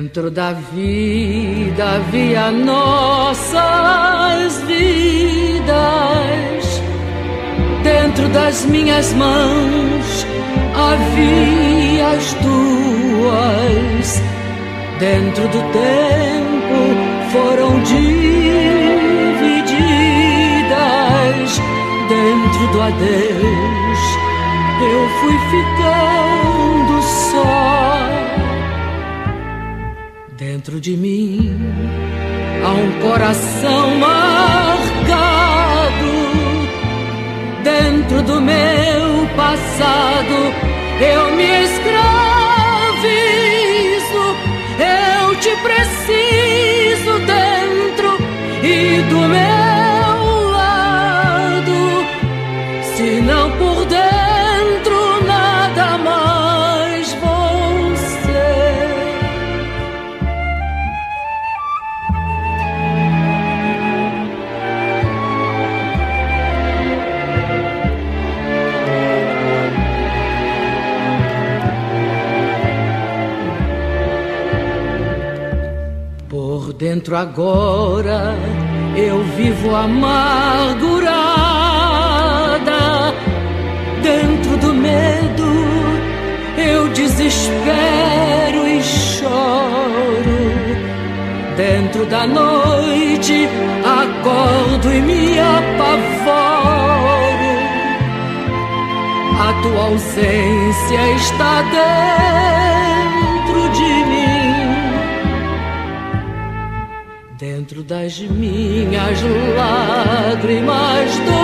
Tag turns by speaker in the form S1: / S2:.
S1: Dentro da vida havia nossas vidas, dentro das minhas mãos havia as tuas, dentro do tempo foram divididas, dentro do adeus eu fui ficando só. Dentro de mim há um coração marcado, dentro do meu passado eu me escravizo, eu te preciso dentro e do meu lado, se não por dentro nada mais vou ser. Por dentro agora eu vivo amargurada, dentro do medo eu desespero e choro, dentro da noite acordo e me apavoro, a tua ausência está dentro de mim, dentro das minhas lágrimas.